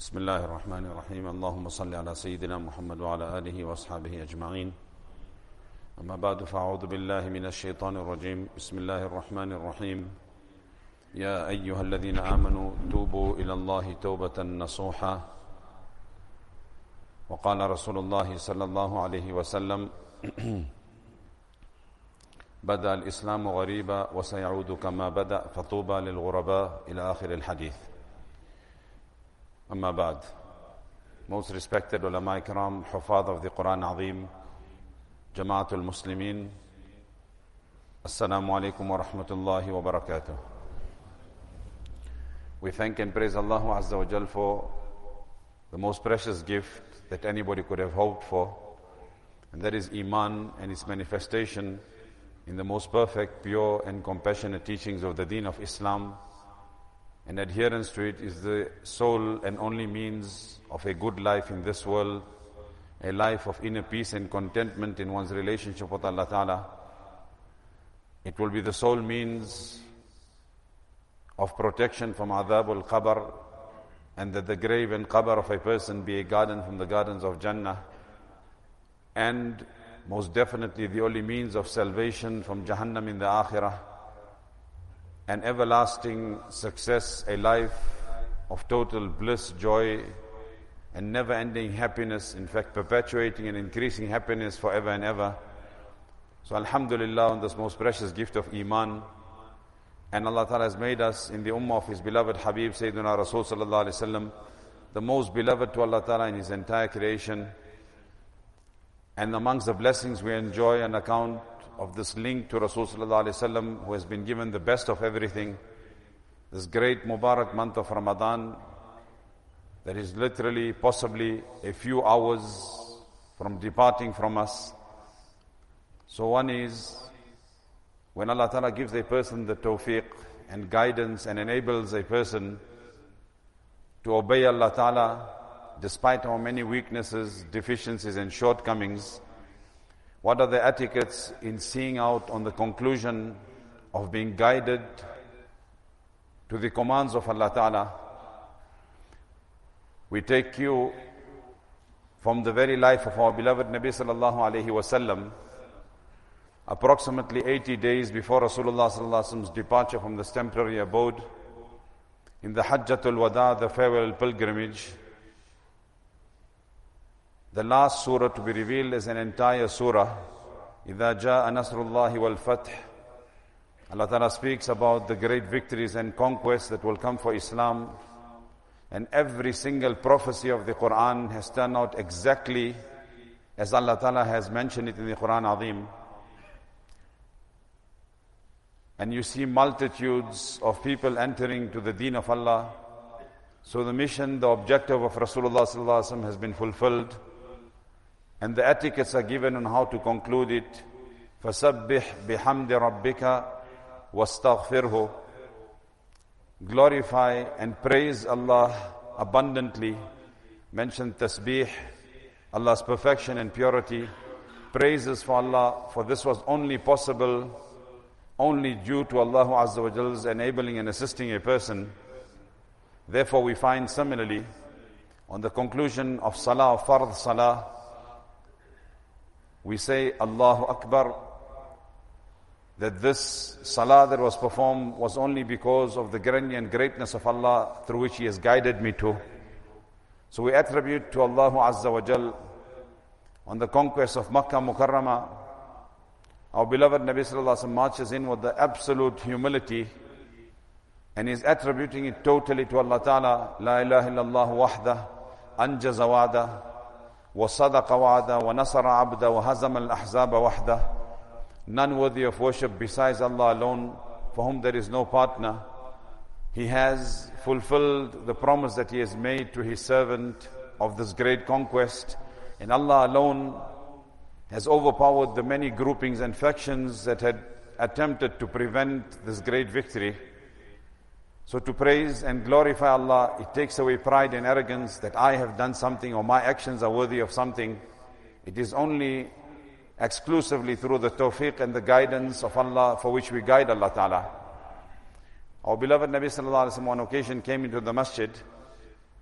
بسم الله الرحمن الرحيم اللهم صل على سيدنا محمد وعلى آله وأصحابه أجمعين أما بعد فأعوذ بالله من الشيطان الرجيم بسم الله الرحمن الرحيم يا أيها الذين آمنوا توبوا إلى الله توبة نصوحا وقال رسول الله صلى الله عليه وسلم بدأ الإسلام غريبا وسيعود كما بدأ فطوبى للغرباء إلى آخر الحديث. Amma ba'd. Most respected ulama ikram, hufad of the Quran Azim, Jamaatul Muslimin, Assalamu alaikum wa rahmatullahi wa barakatuh. We thank and praise Allah Azza wa Jal for the most precious gift that anybody could have hoped for, and that is Iman and its manifestation in the most perfect, pure and compassionate teachings of the Deen of Islam. And adherence to it is the sole and only means of a good life in this world, a life of inner peace and contentment in one's relationship with Allah Ta'ala. It will be the sole means of protection from adhab al-qabr, and that the grave and qabr of a person be a garden from the gardens of Jannah, and most definitely the only means of salvation from Jahannam in the Akhirah, an everlasting success, a life of total bliss, joy, and never-ending happiness, in fact perpetuating and increasing happiness forever and ever. So alhamdulillah on this most precious gift of Iman, and Allah Ta'ala has made us in the ummah of His beloved Habib Sayyidina Rasul Sallallahu Alaihi Wasallam, the most beloved to Allah Ta'ala in His entire creation. And amongst the blessings we enjoy on account of this link to Rasul Sallallahu Alaihi Wasallam, who has been given the best of everything, this great Mubarak month of Ramadan, that is literally possibly a few hours from departing from us. So one is, when Allah Ta'ala gives a person the tawfiq and guidance and enables a person to obey Allah Ta'ala despite our many weaknesses, deficiencies and shortcomings, what are the etiquettes in seeing out on the conclusion of being guided to the commands of Allah Ta'ala? We take cue from the very life of our beloved Nabi Sallallahu Alaihi Wasallam, approximately 80 days before Rasulullah Sallallahu Alaihi Wasallam's departure from this temporary abode, in the Hajjatul Wada, the farewell pilgrimage. The last surah to be revealed is an entire surah. إِذَا جَاءَ نَصْرُ اللَّهِ وَالْفَتْحِ. Allah Ta'ala speaks about the great victories and conquests that will come for Islam. And every single prophecy of the Quran has turned out exactly as Allah Ta'ala has mentioned it in the Quran Azim. And you see multitudes of people entering to the deen of Allah. So the mission, the objective of Rasulullah Sallallahu Alaihi Wasallam has been fulfilled. And the etiquettes are given on how to conclude it. فَسَبِّحْ بِحَمْدِ رَبِّكَ وَاسْتَغْفِرْهُ. Glorify and praise Allah abundantly. Mention tasbih, Allah's perfection and purity. Praises for Allah, for this was only possible, only due to Allah Azza wa Jal's enabling and assisting a person. Therefore we find similarly, on the conclusion of Salah, of Fard Salah, we say Allahu Akbar, that this Salah that was performed was only because of the grandeur and greatness of Allah through which He has guided me to. So we attribute to Allah Azza wa Jal, on the conquest of Makkah Mukarramah, our beloved Nabi Sallallahu Alaihi Wasallam marches in with the absolute humility, and is attributing it totally to Allah Ta'ala. La ilaha illallah wahdah, anjaza wa'dah, wa sadaqa wa'dah, wa nasara abda, wa hazama al-ahzaba wahdah. None worthy of worship besides Allah alone, for whom there is no partner. He has fulfilled the promise that He has made to His servant of this great conquest, and Allah alone has overpowered the many groupings and factions that had attempted to prevent this great victory. So to praise and glorify Allah, it takes away pride and arrogance that I have done something or my actions are worthy of something. It is only exclusively through the tawfiq and the guidance of Allah for which we guide Allah Ta'ala. Our beloved Nabi Sallallahu Alaihi Wasallam on occasion came into the masjid,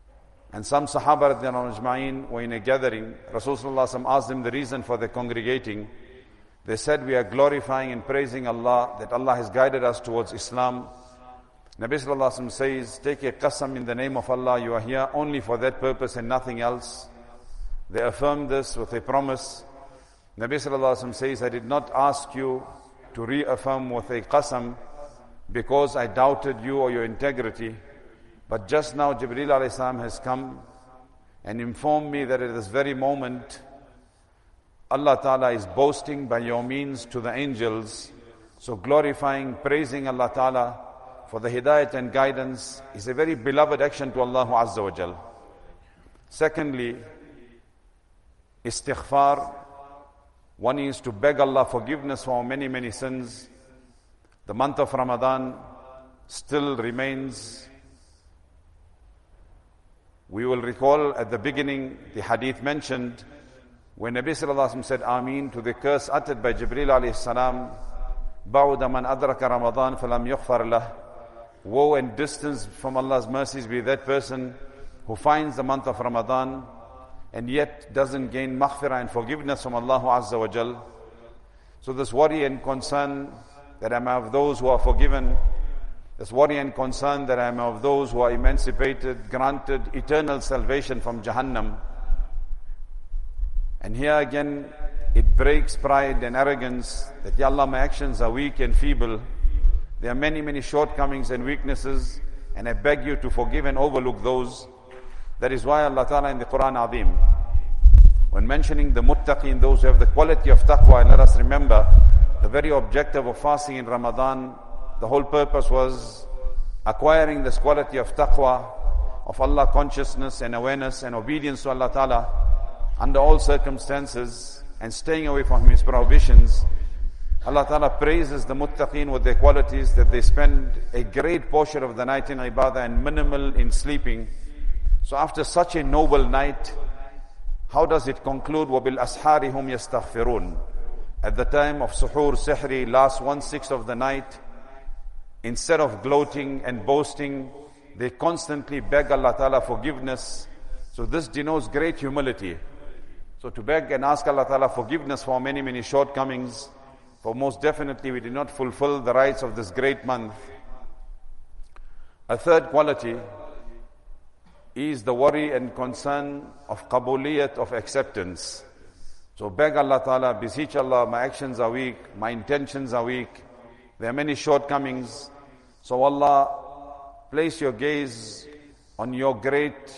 And some Sahaba radhiyallahu ajma'in were in a gathering. Rasulullah asked them the reason for their congregating. They said, we are glorifying and praising Allah, that Allah has guided us towards Islam. Nabi sallallahu alaihi wasallam says, take a qasam in the name of Allah, you are here only for that purpose and nothing else. They affirmed this with a promise. Nabi sallallahu alaihi wasallam says, I did not ask you to reaffirm with a qasam because I doubted you or your integrity. But just now Jibreel alayhi salam has come and informed me that at this very moment Allah Ta'ala is boasting by your means to the angels. So glorifying, praising Allah Ta'ala for the hidayat and guidance is a very beloved action to Allah Azza wa Jal. Secondly, istighfar. One is to beg Allah forgiveness for many, many sins. The month of Ramadan still remains. We will recall at the beginning the hadith mentioned when Nabi sallallahu alaihi wasallam said Ameen to the curse uttered by Jibreel alayhi salam, Ba'uda man adraka Ramadan falam yughfar lah. Woe and distance from Allah's mercies be that person who finds the month of Ramadan and yet doesn't gain maghfirah and forgiveness from Allah Azza wa Jal. So this worry and concern that I am of those who are forgiven, this worry and concern that I am of those who are emancipated, granted eternal salvation from Jahannam. And here again, it breaks pride and arrogance that, Ya Allah, my actions are weak and feeble. There are many, many shortcomings and weaknesses, and I beg you to forgive and overlook those. That is why Allah Ta'ala in the Quran Azim, when mentioning the muttaqin, those who have the quality of taqwa, and let us remember, the very objective of fasting in Ramadan, the whole purpose was acquiring this quality of taqwa, of Allah consciousness and awareness and obedience to Allah Ta'ala under all circumstances and staying away from His prohibitions. Allah Ta'ala praises the muttaqin with their qualities that they spend a great portion of the night in ibadah and minimal in sleeping. So after such a noble night, how does it conclude? وَبِالْأَسْحَارِ هُمْ يَسْتَغْفِرُونَ. At the time of suhoor, sihri, last 1/6 of the night, instead of gloating and boasting, they constantly beg Allah Ta'ala forgiveness. So this denotes great humility. So to beg and ask Allah Ta'ala forgiveness for many, many shortcomings, for most definitely we did not fulfill the rights of this great month. A third quality is the worry and concern of qabuliyat, of acceptance. So beg Allah Ta'ala, beseech Allah, my actions are weak, my intentions are weak, there are many shortcomings. So Allah, place your gaze on your great,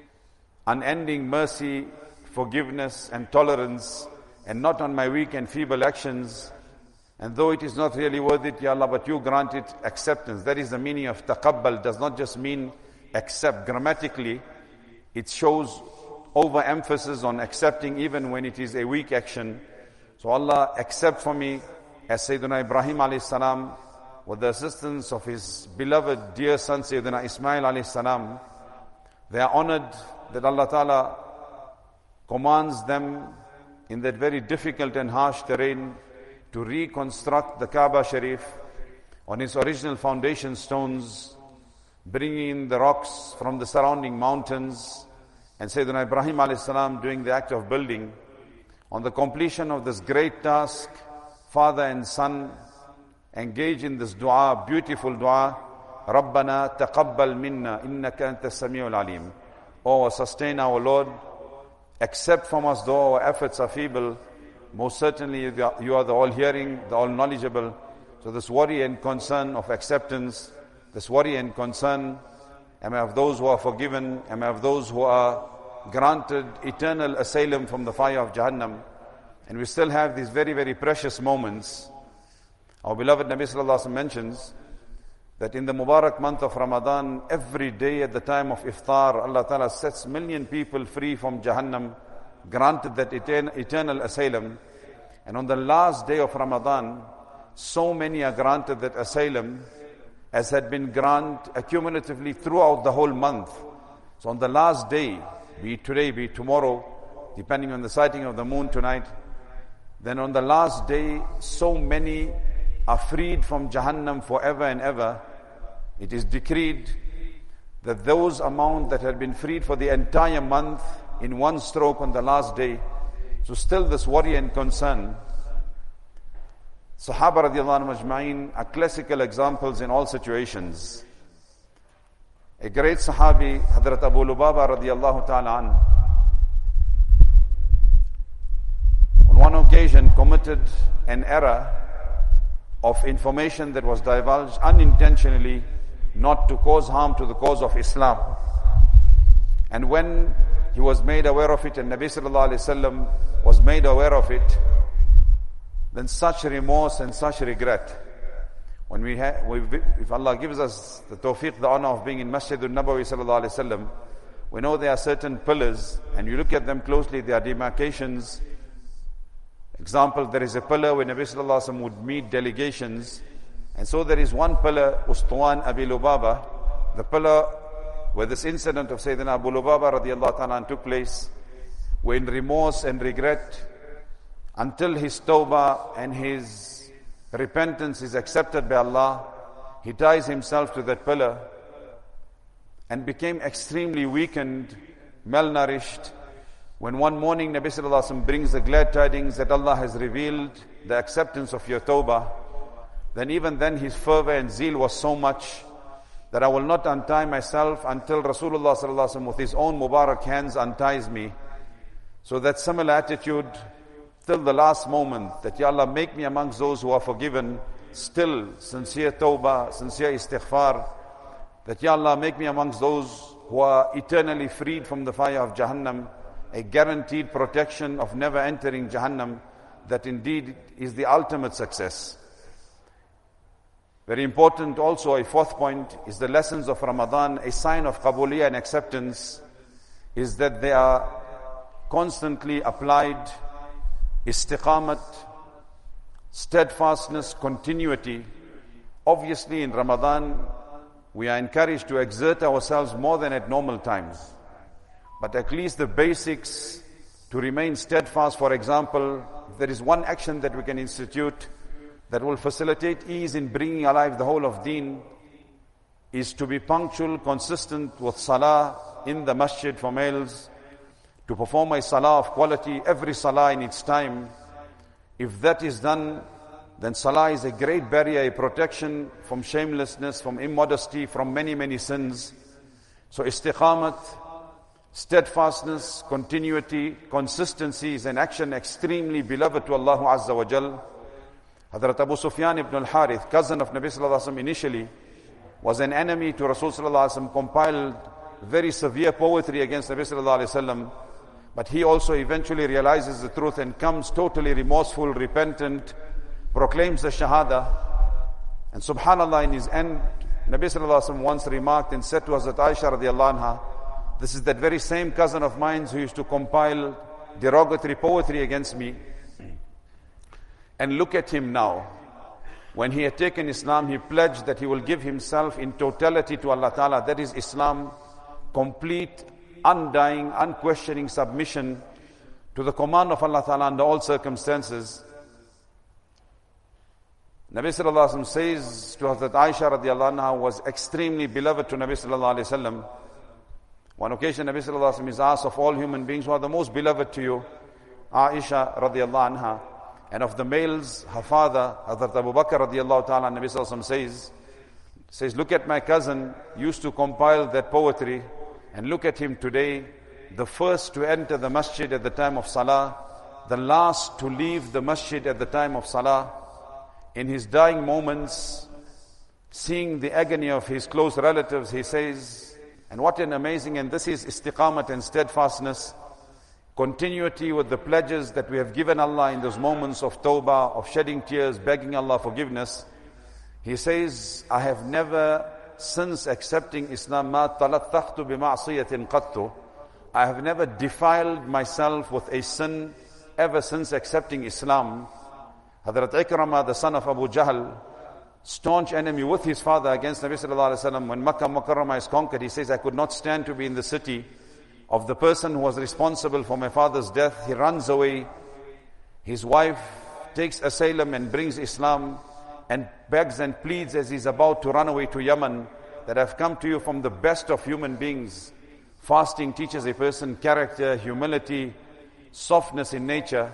unending mercy, forgiveness and tolerance, and not on my weak and feeble actions. And though it is not really worth it, Ya Allah, but you grant it acceptance. That is the meaning of taqabbal. Does not just mean accept. Grammatically, it shows overemphasis on accepting even when it is a weak action. So Allah, accept for me, as Sayyidina Ibrahim alayhi salam, with the assistance of his beloved dear son Sayyidina Ismail alayhi salam, they are honored that Allah Ta'ala commands them in that very difficult and harsh terrain to reconstruct the Kaaba Sharif on its original foundation stones, bringing in the rocks from the surrounding mountains, and Sayyidina Ibrahim alayhi salam doing the act of building. On the completion of this great task, father and son engage in this dua, beautiful dua, Rabbana taqabbal minna innaka anta as-sami'ul alim. Oh, sustain our Lord, accept from us though our efforts are feeble, most certainly you are the all-hearing, the all-knowledgeable. So this worry and concern of acceptance, this worry and concern, am I of those who are forgiven, am I of those who are granted eternal asylum from the fire of Jahannam? And we still have these very, very precious moments. Our beloved Nabi Sallallahu Alaihi Wasallam mentions that in the Mubarak month of Ramadan, every day at the time of iftar, Allah Ta'ala sets million people free from Jahannam, granted that eternal asylum. And on the last day of Ramadan, so many are granted that asylum as had been granted accumulatively throughout the whole month. So on the last day, be it today, be it tomorrow, depending on the sighting of the moon tonight, then on the last day, so many are freed from Jahannam forever and ever. It is decreed that those amount that had been freed for the entire month in one stroke on the last day. So still this worry and concern. Sahaba radiallahu anhum ajma'in are classical examples in all situations. A great Sahabi, Hadrat Abu Lubaba radiallahu ta'ala an, on one occasion committed an error of information that was divulged unintentionally, not to cause harm to the cause of Islam. And when he was made aware of it, and Nabi sallallahu alayhi wasallam was made aware of it, then such remorse and such regret. When if Allah gives us the tawfiq, the honor of being in Masjidul Nabawi sallallahu alayhi wasallam, we know there are certain pillars, and you look at them closely, there are demarcations. Example, there is a pillar where Nabi sallallahu alayhi wasallam would meet delegations, and so there is one pillar, Ustuwan Abi Lubaba, the pillar where this incident of Sayyidina Abu Lubaba radiallahu ta'ala took place, when remorse and regret, until his tawbah and his repentance is accepted by Allah, he ties himself to that pillar and became extremely weakened, malnourished. When one morning Nabi sallallahu alaihi wasallam brings the glad tidings that Allah has revealed the acceptance of your tawbah, then even then his fervor and zeal was so much that I will not untie myself until Rasulullah sallallahu alaihi wasallam with his own Mubarak hands unties me. So that similar attitude till the last moment, that Ya Allah, make me amongst those who are forgiven, still sincere tawbah, sincere istighfar, that Ya Allah, make me amongst those who are eternally freed from the fire of Jahannam, a guaranteed protection of never entering Jahannam, that indeed is the ultimate success. Very important also, a fourth point, is the lessons of Ramadan. A sign of qabuliyah and acceptance is that they are constantly applied. Istiqamat, steadfastness, continuity. Obviously in Ramadan, we are encouraged to exert ourselves more than at normal times. But at least the basics to remain steadfast. For example, if there is one action that we can institute that will facilitate ease in bringing alive the whole of deen, is to be punctual, consistent with salah in the masjid for males, to perform a salah of quality, every salah in its time. If that is done, then salah is a great barrier, a protection from shamelessness, from immodesty, from many, many sins. So istiqamat, steadfastness, continuity, consistency is an action extremely beloved to Allah Azza wa Jal. Hadrat Abu Sufyan ibn al-Harith, cousin of Nabi sallallahu alaihi wasallam initially, was an enemy to Rasul sallallahu alaihi wasallam, compiled very severe poetry against Nabi sallallahu alaihi wasallam. But he also eventually realizes the truth and comes totally remorseful, repentant, proclaims the Shahada. And subhanallah, in his end, Nabi sallallahu alaihi wasallam once remarked and said to Hazrat Aisha radiallahu anha, this is that very same cousin of mine who used to compile derogatory poetry against me. And look at him now. When he had taken Islam, he pledged that he will give himself in totality to Allah Ta'ala. That is Islam, complete, undying, unquestioning submission to the command of Allah Ta'ala under all circumstances. Nabi Sallallahu Alaihi Wasallam says to Hazrat Aisha radiallahu anha, was extremely beloved to Nabi Sallallahu Alaihi Wasallam. One occasion Nabi Sallallahu Alaihi Wasallam is asked, of all human beings, who are the most beloved to you? Aisha radiallahu anha. And of the males, her father, Hazrat Abu Bakr radiallahu ta'ala, Nabi Sallallahu Alaihi Wasallam says, look at my cousin, used to compile that poetry, and look at him today, the first to enter the masjid at the time of salah, the last to leave the masjid at the time of salah. In his dying moments, seeing the agony of his close relatives, he says, and what an amazing, and this is istiqamat and steadfastness, continuity with the pledges that we have given Allah in those moments of tawbah, of shedding tears, begging Allah forgiveness. He says, I have never, since accepting Islam, مَا تَلَطَّخْتُ بِمَعْصِيَةٍ قَطُّ, I have never defiled myself with a sin ever since accepting Islam. Hadrat Ikramah, the son of Abu Jahl, staunch enemy with his father against Nabi Sallallahu Alaihi Wasallam, when Makkah Mukarramah is conquered, he says, I could not stand to be in the city of the person who was responsible for my father's death. He runs away. His wife takes asylum and brings Islam and begs and pleads as he's about to run away to Yemen. that have come to you from the best of human beings. Fasting teaches a person character, humility, softness in nature.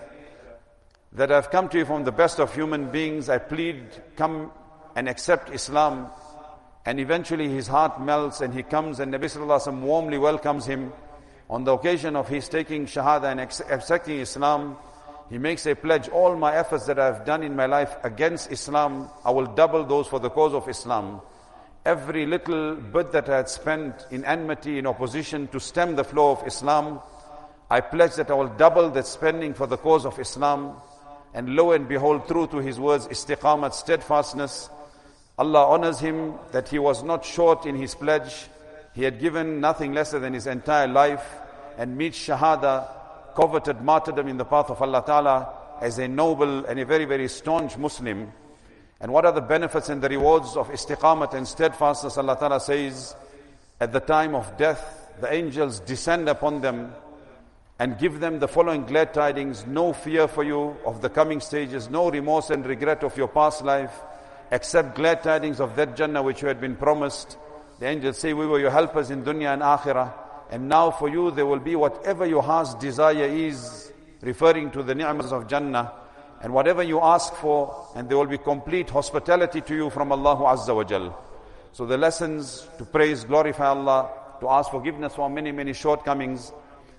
That have come to you from the best of human beings, I plead, come and accept Islam. And eventually his heart melts and he comes, and Nabi Sallallahu Alaihi Wasallam warmly welcomes him. On the occasion of his taking Shahada and accepting Islam, he makes a pledge: all my efforts that I have done in my life against Islam, I will double those for the cause of Islam. Every little bit that I had spent in enmity, in opposition to stem the flow of Islam, I pledge that I will double that spending for the cause of Islam. And lo and behold, true to his words, istiqamat, steadfastness, Allah honors him that he was not short in his pledge. He had given nothing lesser than his entire life, and meets Shahada, coveted martyrdom in the path of Allah Ta'ala, as a noble and a very, very staunch Muslim. And what are the benefits and the rewards of istiqamat and steadfastness? Allah Ta'ala says, at the time of death, the angels descend upon them and give them the following glad tidings: no fear for you of the coming stages, no remorse and regret of your past life, except glad tidings of that Jannah which you had been promised. The angels say, we were your helpers in dunya and akhirah, and now for you there will be whatever your heart's desire is, referring to the ni'mas of Jannah, and whatever you ask for, and there will be complete hospitality to you from Allah Azza wa Jal. So the lessons: to praise, glorify Allah, to ask forgiveness for many, many shortcomings,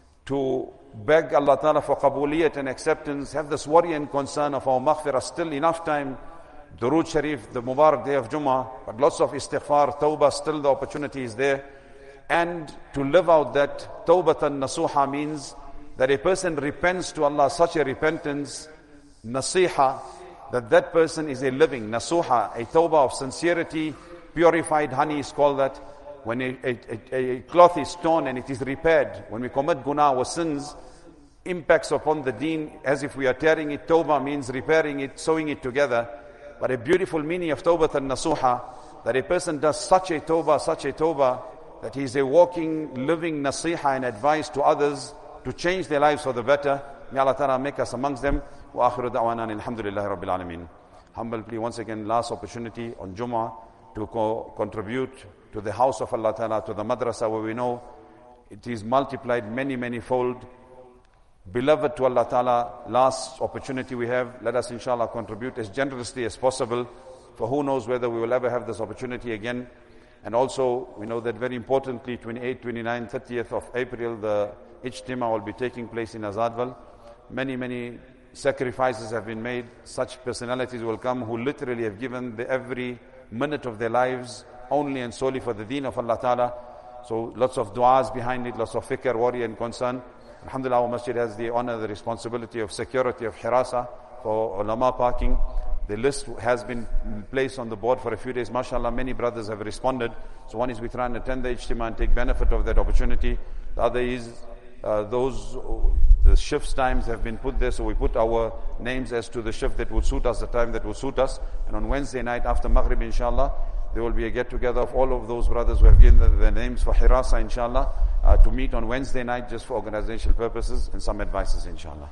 to beg Allah Ta'ala for qabuliyat and acceptance, have this worry and concern of our maghfirah, still enough time, Durood Sharif, the Mubarak day of Jummah, but lots of istighfar, tawbah, still the opportunity is there. And to live out that tawbatan nasuha means that a person repents to Allah, such a repentance, nasiha, that that person is a living nasuha, a tawbah of sincerity, purified honey is called that. When a cloth is torn and it is repaired, when we commit guna or sins, impacts upon the deen as if we are tearing it. Tawbah means repairing it, sewing it together. But a beautiful meaning of tawbah and nasuha, that a person does such a tawbah, that he is a walking, living nasiha and advice to others to change their lives for the better. May Allah Ta'ala make us amongst them. Wa akhiru da'wana alhamdulillahi rabbil alameen. Humble plea once again, last opportunity on Jummah to contribute to the house of Allah Ta'ala, to the madrasa, where we know it is multiplied many, many fold. Beloved to Allah Ta'ala, last opportunity we have, let us inshallah contribute as generously as possible, for who knows whether we will ever have this opportunity again. And also, we know that very importantly, 28, 29, 30th of April, the Ijtima will be taking place in Azadwal. Many, many sacrifices have been made. Such personalities will come who literally have given every minute of their lives only and solely for the deen of Allah Ta'ala. So lots of du'as behind it, lots of fikr, worry and concern. Alhamdulillah, our masjid has the honor, the responsibility of security of hirasa for ulama parking. The list has been placed on the board for a few days. MashaAllah, many brothers have responded. So one is we try and attend the Ijtima and take benefit of that opportunity. The other is the shifts times have been put there, so we put our names as to the shift that would suit us, the time that would suit us. And on Wednesday night after Maghrib, inshallah, there will be a get-together of all of those brothers who have given their names for Hirasa, inshallah, to meet on Wednesday night just for organizational purposes and some advices, inshallah.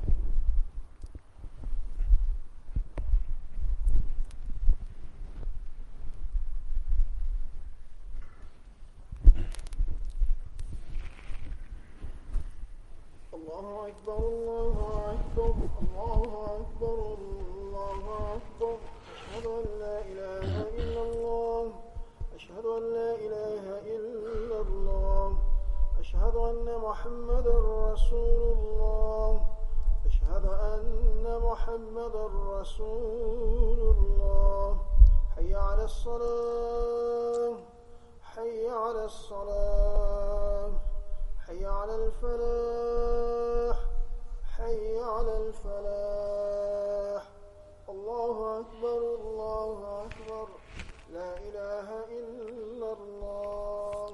Allahu Akbar, Allahu Akbar, Allahu Akbar, Allahu Akbar. Ashhadu an la ilaha illallah, ashhadu an la ilaha illallah, ashhadu anna Muhammadan Rasulullah, ashhadu anna Muhammadan Rasulullah. Hayya ala as-salah, hayya ala as-salah, حي على الفلاح حي على الفلاح الله أكبر الله أكبر لا إله إلا الله.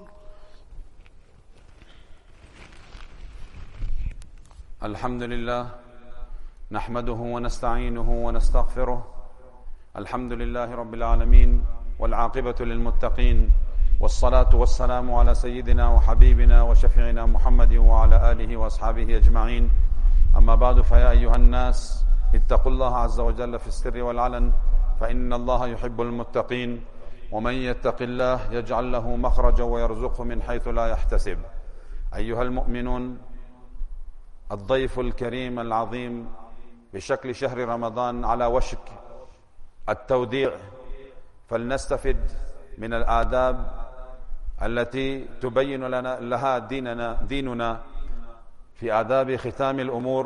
الحمد لله نحمده ونستعينه ونستغفره. الحمد لله رب العالمين والعاقبة للمتقين، والصلاة والسلام على سيدنا وحبيبنا وشفيعنا محمد وعلى آله وأصحابه أجمعين. أما بعد، فيا أيها الناس اتقوا الله عز وجل في السر والعلن، فإن الله يحب المتقين. ومن يتق الله يجعل له مخرجا ويرزقه من حيث لا يحتسب. أيها المؤمنون، الضيف الكريم العظيم بشكل شهر رمضان على وشك التوديع، فلنستفد من الآداب التي تبين لها ديننا في آداب ختام الأمور،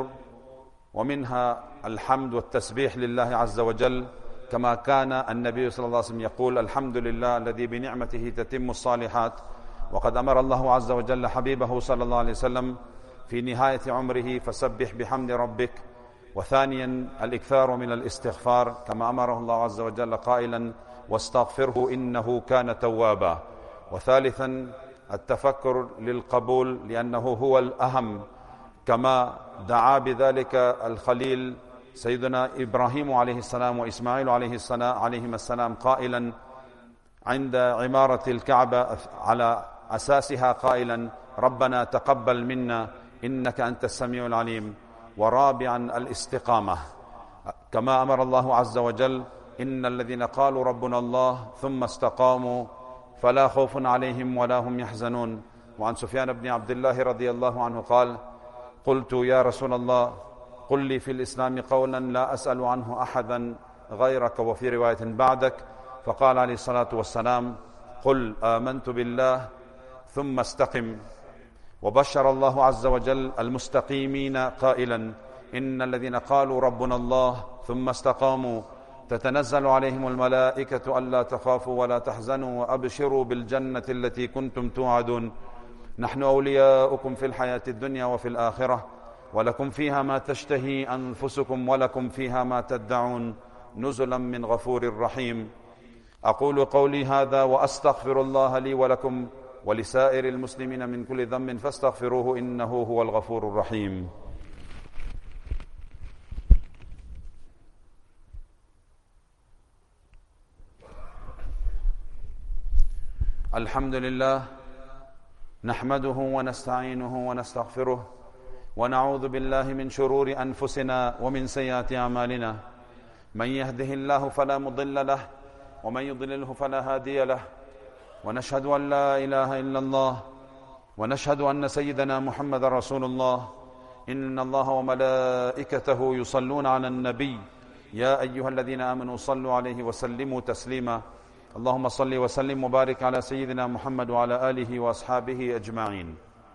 ومنها الحمد والتسبيح لله عز وجل، كما كان النبي صلى الله عليه وسلم يقول: الحمد لله الذي بنعمته تتم الصالحات. وقد أمر الله عز وجل حبيبه صلى الله عليه وسلم في نهاية عمره: فسبح بحمد ربك. وثانيا الإكثار من الاستغفار، كما أمره الله عز وجل قائلا: واستغفره إنه كان توابا. وثالثا التفكر للقبول، لأنه هو الأهم، كما دعا بذلك الخليل سيدنا إبراهيم عليه السلام وإسماعيل عليهما السلام قائلا عند عمارة الكعبة على أساسها قائلا: ربنا تقبل منا إنك أنت السميع العليم. ورابعا الاستقامة، كما أمر الله عز وجل: إن الذين قالوا ربنا الله ثم استقاموا فلا خوف عليهم ولا هم يحزنون. وعن سفيان بن عبد الله رضي الله عنه قال: قلت يا رسول الله قل لي في الإسلام قولا لا أسأل عنه أحدا غيرك، وفي رواية بعدك. فقال عليه الصلاة والسلام: قل آمنت بالله ثم استقم. وبشر الله عز وجل المستقيمين قائلا: إن الذين قالوا ربنا الله ثم استقاموا تتنزل عليهم الملائكة ألا تخافوا ولا تحزنوا وأبشروا بالجنة التي كنتم توعدون، نحن أولياؤكم في الحياة الدنيا وفي الآخرة، ولكم فيها ما تشتهي أنفسكم ولكم فيها ما تدعون، نزلا من غفور رحيم. أقول قولي هذا وأستغفر الله لي ولكم ولسائر المسلمين من كل ذنب فاستغفروه إنه هو الغفور الرحيم. الحمد لله نحمده ونستعينه ونستغفره ونعوذ بالله من شرور أنفسنا ومن سيئات أعمالنا، من يهده الله فلا مضل له ومن يضلله فلا هادي له، ونشهد أن لا إله إلا الله ونشهد أن سيدنا محمد رسول الله. إن الله وملائكته يصلون على النبي يا أيها الذين آمنوا صلوا عليه وسلموا تسليما. اللهم صل وسلم وبارك على سيدنا محمد وعلى آله وأصحابه أجمعين.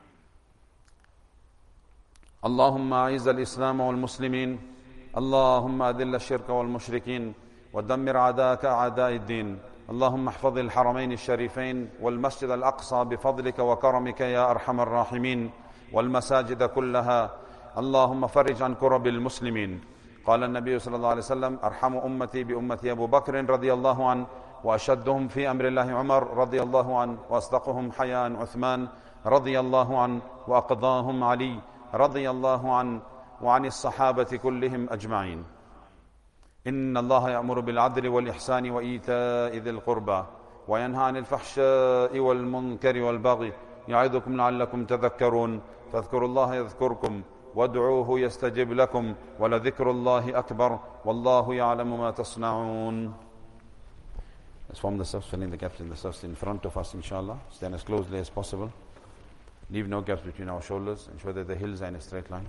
اللهم أعز الإسلام والمسلمين، اللهم أذل الشرك والمشركين ودمر أعداءك أعداء الدين. اللهم احفظ الحرمين الشريفين والمسجد الأقصى بفضلك وكرمك يا أرحم الراحمين، والمساجد كلها. اللهم فرج عن كرب المسلمين. قال النبي صلى الله عليه وسلم: أرحم أمتي بأمتي أبو بكر رضي الله عنه، وأشدهم في أمر الله عمر رضي الله عنه، وأصدقهم حياء عثمان رضي الله عنه، وأقضاهم علي رضي الله عنه، وعن الصحابة كلهم أجمعين. إن الله يأمر بالعدل والإحسان وإيتاء ذي القربى وينهى عن الفحشاء والمنكر والبغي، يعظكم لعلكم تذكرون. فاذكروا الله يذكركم وادعوه يستجب لكم، ولذكر الله أكبر، والله يعلم ما تصنعون. Let's form the steps, filling the gaps in the steps in front of us, inshallah. Stand as closely as possible. Leave no gaps between our shoulders. Ensure that the hills are in a straight line.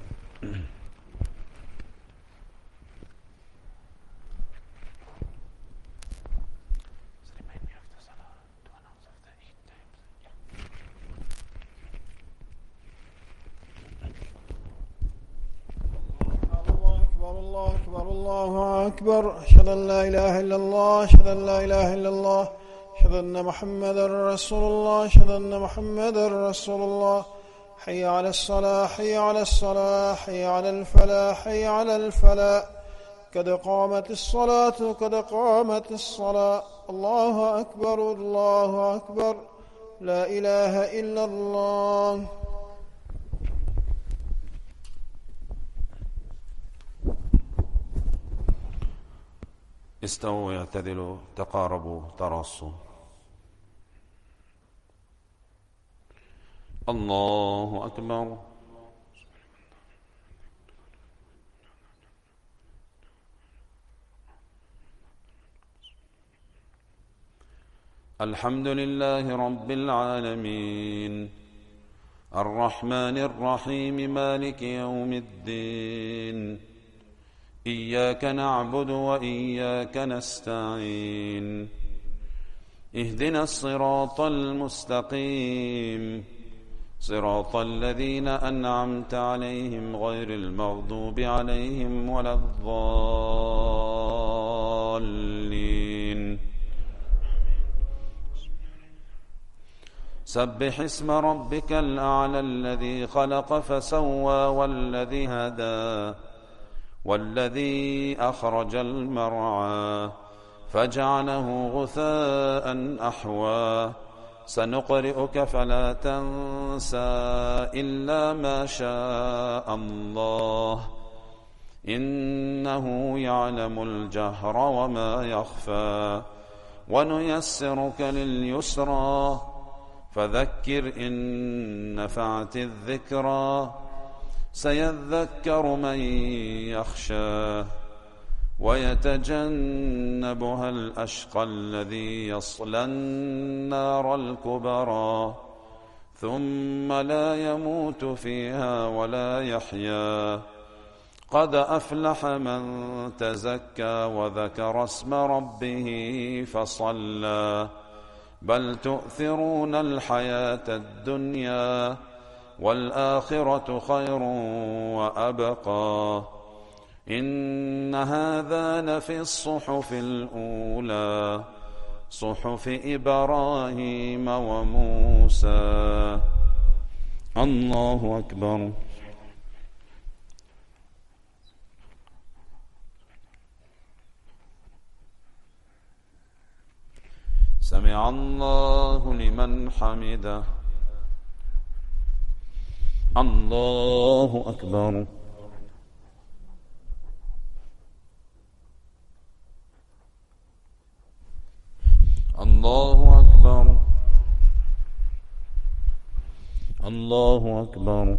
الله أكبر. أشهد أن لا إله إلا الله، أشهد أن لا إله إلا الله، أشهد أن محمدا رسول الله، أشهد أن محمدا رسول الله. حي على الصلاة، حي على الصلاة، حي على الفلاح، حي على الفلاح. قد قامت الصلاة، قد قامت الصلاة. الله أكبر، الله أكبر، لا إله إلا الله. استووا واعتدلوا تقاربوا تراصوا. الله أكبر. الحمد لله رب العالمين الرحمن الرحيم مالك يوم الدين إياك نعبد وإياك نستعين اهدنا الصراط المستقيم صراط الذين أنعمت عليهم غير المغضوب عليهم ولا الضالين سبح اسم ربك الأعلى الذي خلق فسوى والذي هدى والذي أخرج المرعى فجعله غثاء أحوى سنقرئك فلا تنسى إلا ما شاء الله إنه يعلم الجهر وما يخفى ونيسرك لليسرى فذكر إن نفعت الذكرى سيذكر من يخشى ويتجنبها الأشقى الذي يصلى النار الكبرى ثم لا يموت فيها ولا يحيا قد أفلح من تزكى وذكر اسم ربه فصلى بل تؤثرون الحياة الدنيا والآخرة خير وأبقى إن هذا لفي الصحف الأولى صحف إبراهيم وموسى. الله أكبر. سمع الله لمن حمده. الله أكبر. الله أكبر. الله أكبر.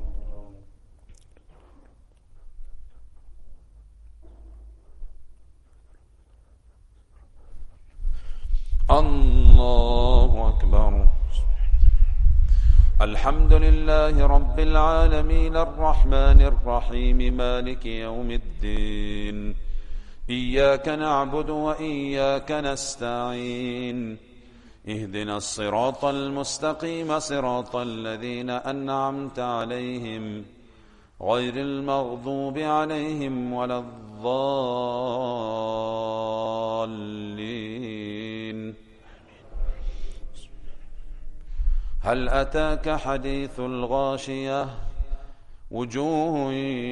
الله أكبر. الحمد لله رب العالمين الرحمن الرحيم مالك يوم الدين إياك نعبد وإياك نستعين اهدنا الصراط المستقيم صراط الذين أنعمت عليهم غير المغضوب عليهم ولا الضالين. هل أتاك حديث الغاشية وجوه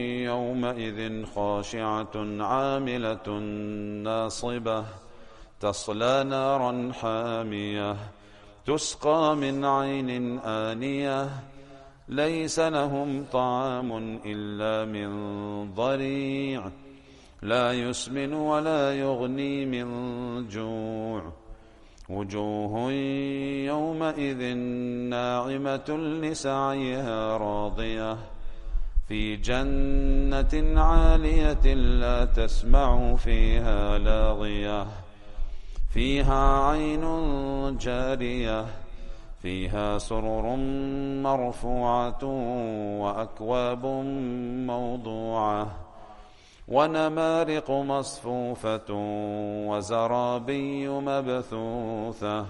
يومئذ خاشعة عاملة ناصبة تصلى نارا حامية تسقى من عين آنية ليس لهم طعام إلا من ضريع لا يسمن ولا يغني من جوع وجوه يومئذ ناعمة لسعيها راضية في جنة عالية لا تسمع فيها لاغية فيها عين جارية فيها سرر مرفوعة وأكواب موضوعة ونمارق مصفوفة وزرابي مبثوثة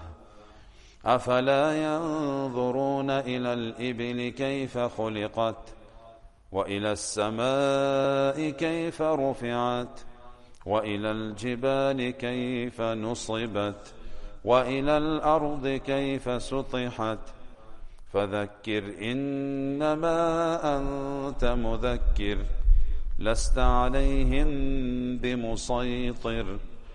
أفلا ينظرون إلى الإبل كيف خلقت وإلى السماء كيف رفعت وإلى الجبال كيف نصبت وإلى الأرض كيف سطحت فذكر إنما أنت مذكر لست عليهم بمسيطر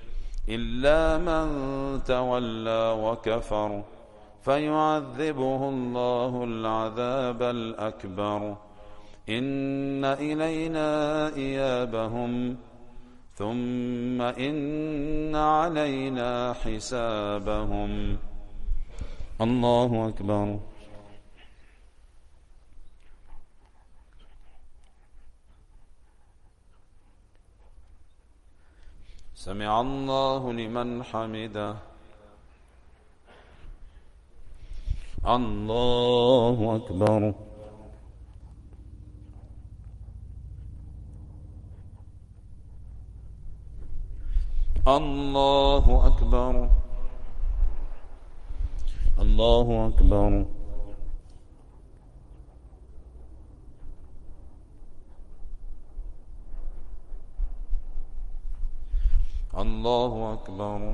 إلا من تولى وكفر فيعذبه الله العذاب الأكبر إن إلينا إيابهم ثم إن علينا حسابهم. الله أكبر. سمع الله لمن حمده. الله أكبر. الله أكبر. الله أكبر. الله أكبر.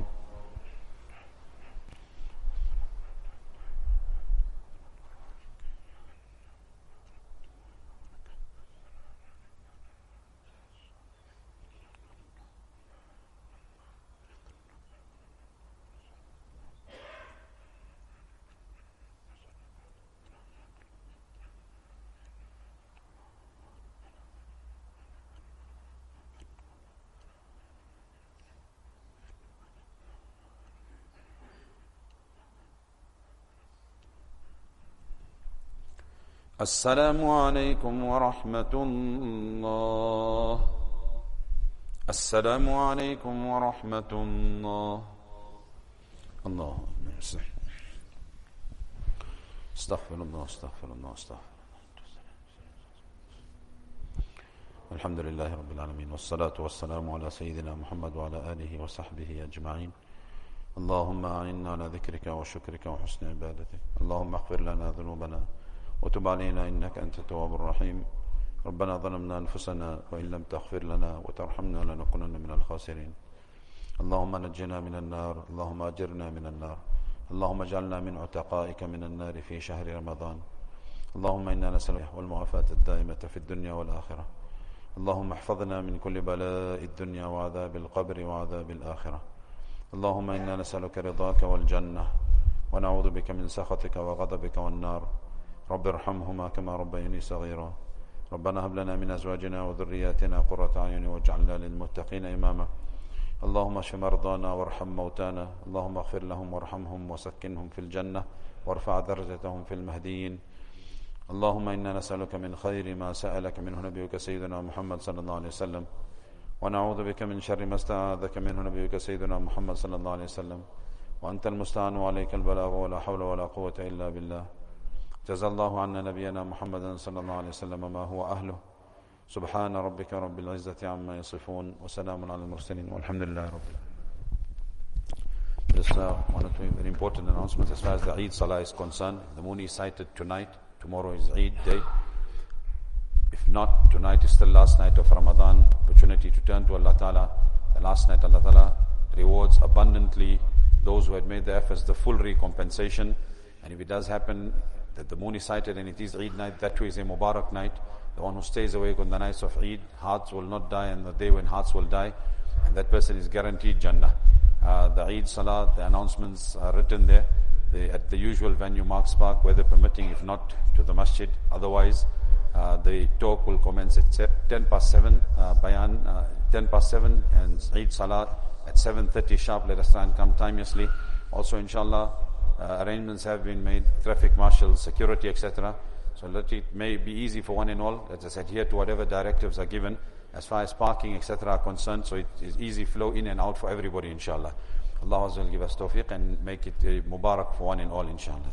السلام عليكم ورحمة الله. السلام عليكم ورحمة الله. الله استغفر الله استغفر الله استغفر. الحمد لله رب العالمين، والصلاة والسلام على سيدنا محمد وعلى آله وصحبه أجمعين. اللهم أعنا على ذكرك وشكرك وحسن عبادتك. اللهم اغفر لنا ذنوبنا وتب علينا إنك أنت التواب الرحيم. ربنا ظلمنا أنفسنا وإن لم تغفر لنا وترحمنا لنكونن من الخاسرين. اللهم نجنا من النار، اللهم أجرنا من النار، اللهم اجعلنا من عتقائك من النار في شهر رمضان. اللهم إنا نسألك والمعافاة الدائمة في الدنيا والآخرة. اللهم احفظنا من كل بلاء الدنيا وعذاب القبر وعذاب الآخرة. اللهم إنا نسألك رضاك والجنة ونعوذ بك من سخطك وغضبك والنار. رب ارحمهما كما ربياني صغيرا. ربنا هب لنا من أزواجنا وذرياتنا قرة أعين واجعلنا للمتقين إماما. اللهم اشف مرضانا وارحم موتانا. اللهم اغفر لهم وارحمهم وسكنهم في الجنة وارفع درجتهم في المهديين. اللهم إنا نسألك من خير ما سألك منه نبيك سيدنا محمد صلى الله عليه وسلم، ونعوذ بك من شر ما استعاذك منه نبيك سيدنا محمد صلى الله عليه وسلم، وأنت المستعان وعليك البلاغ ولا حول ولا قوة إلا بالله. جزا الله عنا نبينا محمد صلى الله عليه وسلم ما هو أهله. سبحان ربك رب العزة عما يصفون وسلام على المرسلين والحمد لله رب العالمين. Just one or two very important announcements as far as the Eid Salah is concerned. The moon is sighted tonight. Tomorrow is Eid day. If not, tonight is still last night of Ramadan. Opportunity to turn to Allah Ta'ala. The last night Allah Ta'ala rewards abundantly those who had made the efforts, the full recompensation. And if it does happen that the moon is sighted and it is Eid night, that too is a Mubarak night. The one who stays awake on the nights of Eid, hearts will not die, and the day when hearts will die, and that person is guaranteed Jannah. The Eid Salah, the announcements are written there. At the usual venue, Marks Park, weather permitting, if not to the masjid. Otherwise, the talk will commence at 7:10, Bayan 7:10, and Eid Salah at 7:30 sharp. Let us try and come timeously. Also, inshallah, arrangements have been made, traffic marshals, security, etc. So let it may be easy for one and all. Let us adhere to whatever directives are given as far as parking, etc. are concerned, so it is easy flow in and out for everybody, inshallah. Allah Azza will give us tawfiq and make it Mubarak for one and all, inshallah.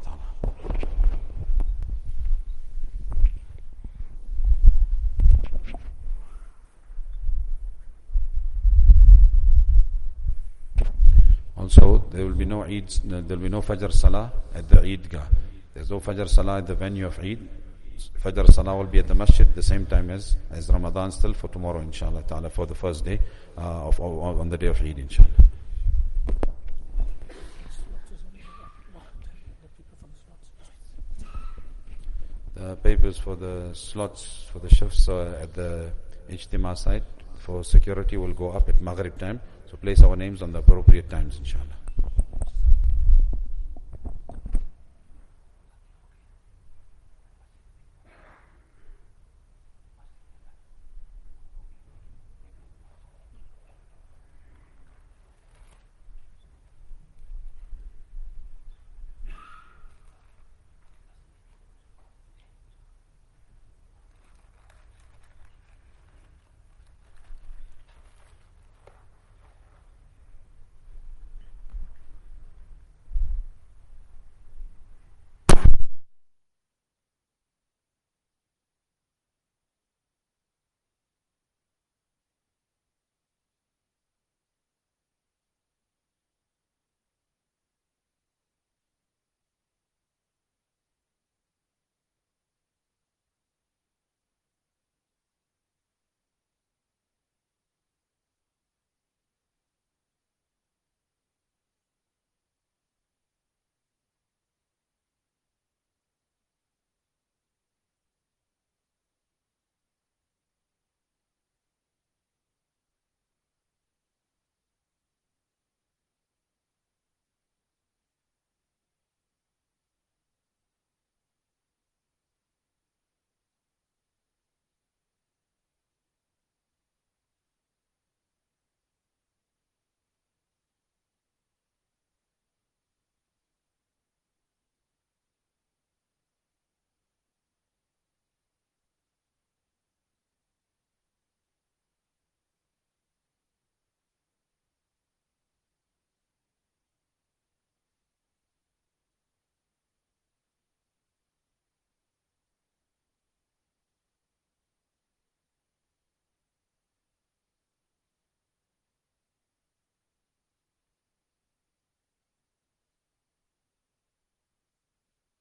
Also, there will be no Eid, there will be no Fajr Salah at the Eidgah. There's no Fajr Salah at the venue of Eid. Fajr Salah will be at the masjid the same time as Ramadan still for tomorrow, inshallah ta'ala, for the first day on the day of Eid, inshallah. The papers for the slots for the shifts at the Ijtima site for security will go up at Maghrib time. So place our names on the appropriate times, inshallah.